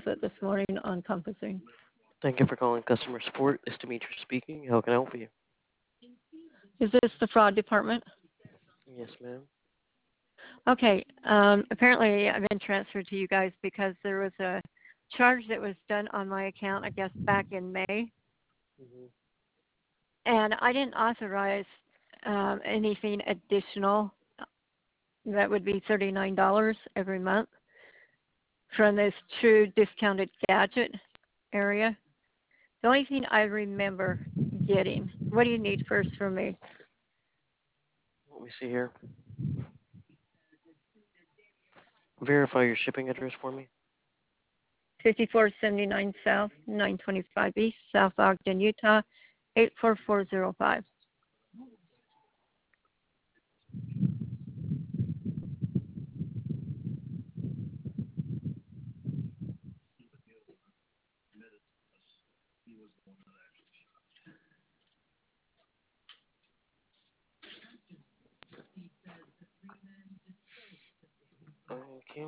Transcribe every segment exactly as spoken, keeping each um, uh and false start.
faucet this morning on Compassing. Thank you for calling customer support. It's Demetrius speaking. How can I help you? Is this the fraud department? Yes, ma'am. Okay. Um, apparently, I've been transferred to you guys because there was a charge that was done on my account, I guess, back in May, hmm and I didn't authorize um, anything additional. That would be thirty-nine dollars every month from this true discounted gadget area. The only thing I remember getting, what do you need first from me? Let me see here. Verify your shipping address for me. fifty-four seventy-nine South, nine twenty-five East, South Ogden, Utah, eight four four zero five. Okay.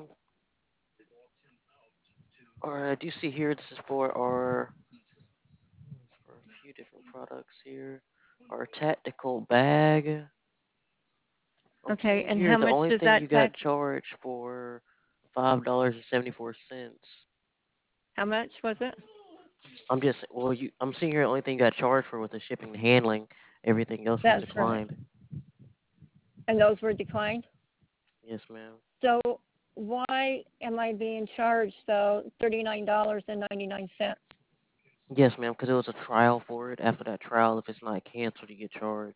Alright, I do see here this is for our for a few different products here. Our tactical bag. I'm Okay, seeing and here how the much only does thing that you got tax? charged for five dollars and seventy four cents. How much was it? I'm just well you I'm seeing here the only thing you got charged for was the shipping and handling. Everything else was That's right. declined. And those were declined. Yes, ma'am. So why am I being charged though thirty-nine dollars and ninety-nine cents? Yes, ma'am, because it was a trial for it. After that trial, if it's not canceled, you get charged.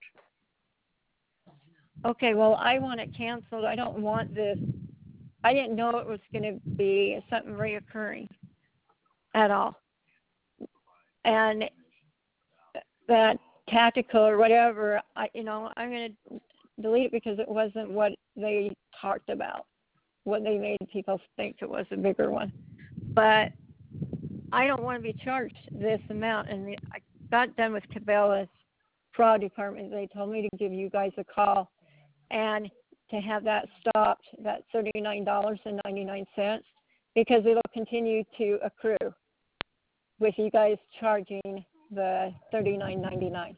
Okay, well I want it canceled. I don't want this. I didn't know it was going to be something reoccurring at all. And that tactical or whatever, I you know, I'm going to delete it because it wasn't what they talked about, what they made people think it was a bigger one. But I don't want to be charged this amount. And the, I got done with Cabela's fraud department. They told me to give you guys a call and to have that stopped, that thirty-nine dollars and ninety-nine cents, because it'll continue to accrue with you guys charging the thirty-nine ninety-nine.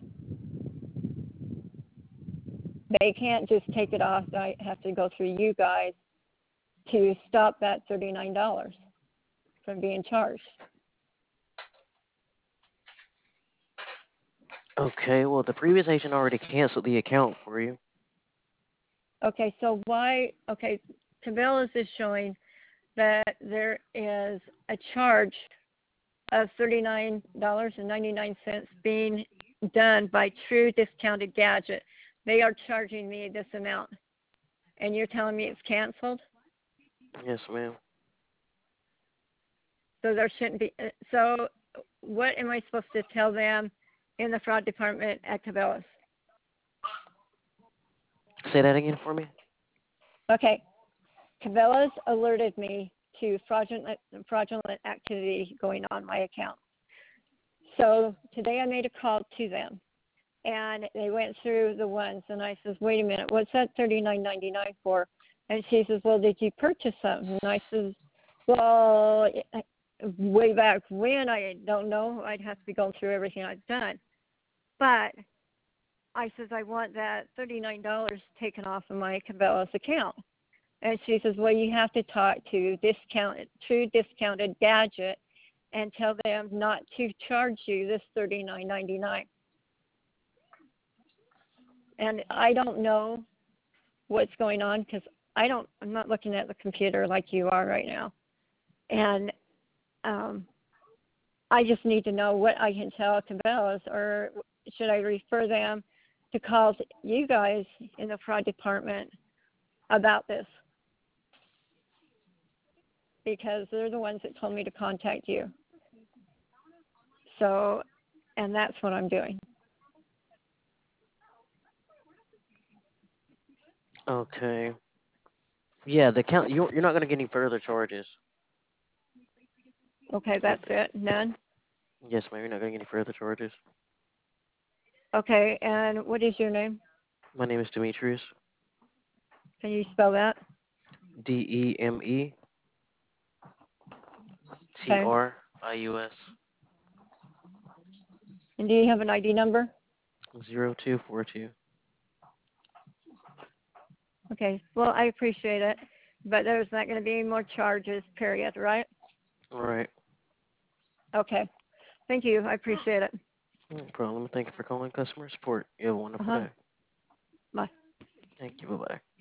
They can't just take it off. I have to go through you guys to stop that thirty-nine dollars from being charged. Okay, well, the previous agent already canceled the account for you. Okay, so why? Okay, Cabela's is showing that there is a charge of thirty-nine dollars and ninety-nine cents being done by True Discounted Gadget. They are charging me this amount, and you're telling me it's canceled? Yes, ma'am. So there shouldn't be. uh, So what am I supposed to tell them in the fraud department at Cabela's? Say that again for me. Okay, Cabela's alerted me to fraudulent fraudulent activity going on my account. So today I made a call to them, and they went through the ones, and I says, "Wait a minute, what's that thirty-nine ninety-nine for?" And she says, "Well, did you purchase something?" And I says, "Well, way back when, I don't know. I'd have to be going through everything I've done." But I says, "I want that thirty-nine dollars taken off of my Cabela's account." And she says, "Well, you have to talk to discounted, True Discounted Gadget and tell them not to charge you this thirty-nine ninety-nine." And I don't know what's going on because I don't. I'm not looking at the computer like you are right now, and um, I just need to know what I can tell Cabela's, or should I refer them to call you guys in the fraud department about this, because they're the ones that told me to contact you. So, and that's what I'm doing. Okay. Yeah, the count. You're you're not gonna get any further charges. Okay, If that's it. None. yes, ma'am, you're not gonna get any further charges. Okay, and what is your name? My name is Demetrius. Can you spell that? D E M E T R I U S. And do you have an I D number? Zero two four two. Okay. Well, I appreciate it, but there's not going to be any more charges, period, right? All right. Okay. Thank you. I appreciate it. No problem. Thank you for calling customer support. You have a wonderful Uh-huh. day. Bye. Thank you. Bye bye.